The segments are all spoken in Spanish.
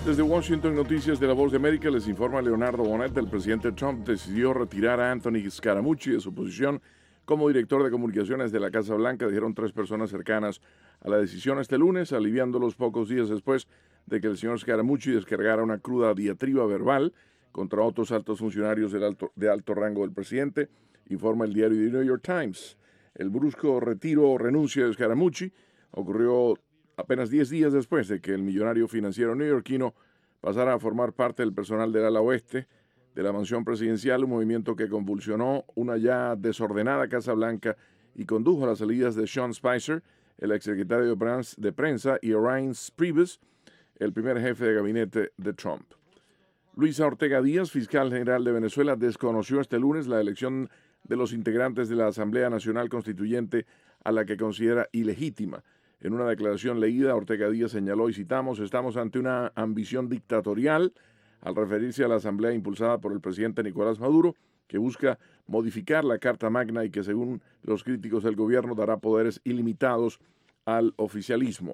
Desde Washington, Noticias de la Voz de América, les informa Leonardo Bonet. El presidente Trump decidió retirar a Anthony Scaramucci de su posición como director de comunicaciones de la Casa Blanca, dijeron 3 personas cercanas a la decisión este lunes, aliviándolos pocos días después de que el señor Scaramucci descargara una cruda diatriba verbal contra otros altos funcionarios de alto rango del presidente, informa el diario The New York Times. El brusco retiro o renuncia de Scaramucci ocurrió apenas 10 días después de que el millonario financiero neoyorquino pasara a formar parte del personal del ala oeste de la mansión presidencial, un movimiento que convulsionó una ya desordenada Casa Blanca y condujo a las salidas de Sean Spicer, el exsecretario de prensa, y Reince Priebus, el primer jefe de gabinete de Trump. Luisa Ortega Díaz, fiscal general de Venezuela, desconoció este lunes la elección de los integrantes de la Asamblea Nacional Constituyente, a la que considera ilegítima. En una declaración leída, Ortega Díaz señaló, y citamos, «Estamos ante una ambición dictatorial», al referirse a la asamblea impulsada por el presidente Nicolás Maduro, que busca modificar la Carta Magna y que, según los críticos del gobierno, dará poderes ilimitados al oficialismo.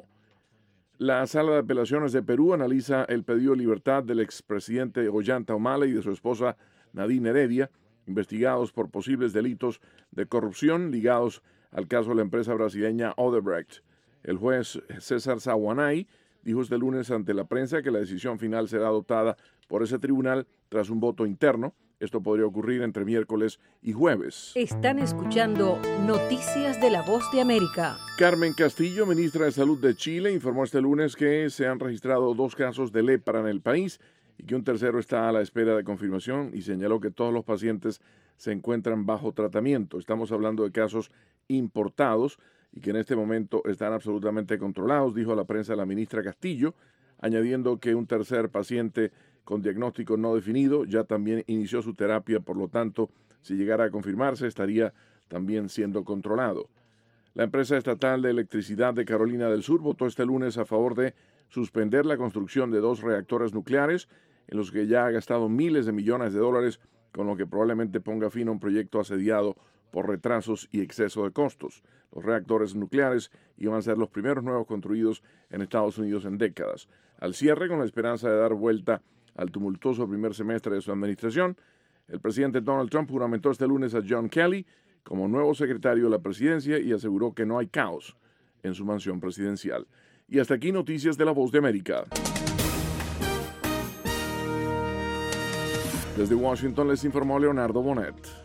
La Sala de Apelaciones de Perú analiza el pedido de libertad del expresidente Ollanta Humala y de su esposa Nadine Heredia, investigados por posibles delitos de corrupción ligados al caso de la empresa brasileña Odebrecht. El juez César Saguanay dijo este lunes ante la prensa que la decisión final será adoptada por ese tribunal tras un voto interno. Esto podría ocurrir entre miércoles y jueves. Están escuchando Noticias de la Voz de América. Carmen Castillo, ministra de Salud de Chile, informó este lunes que se han registrado 2 casos de lepra en el país y que un tercero está a la espera de confirmación, y señaló que todos los pacientes se encuentran bajo tratamiento. Estamos hablando de casos importados y que en este momento están absolutamente controlados, dijo a la prensa la ministra Castillo, añadiendo que un tercer paciente con diagnóstico no definido ya también inició su terapia, por lo tanto, si llegara a confirmarse, estaría también siendo controlado. La empresa estatal de electricidad de Carolina del Sur votó este lunes a favor de suspender la construcción de 2 reactores nucleares, en los que ya ha gastado miles de millones de dólares, con lo que probablemente ponga fin a un proyecto asediado por retrasos y exceso de costos. Los reactores nucleares iban a ser los primeros nuevos construidos en Estados Unidos en décadas. Al cierre, con la esperanza de dar vuelta al tumultuoso primer semestre de su administración, el presidente Donald Trump juramentó este lunes a John Kelly como nuevo secretario de la presidencia y aseguró que no hay caos en su mansión presidencial. Y hasta aquí Noticias de la Voz de América. Desde Washington les informó Leonardo Bonet.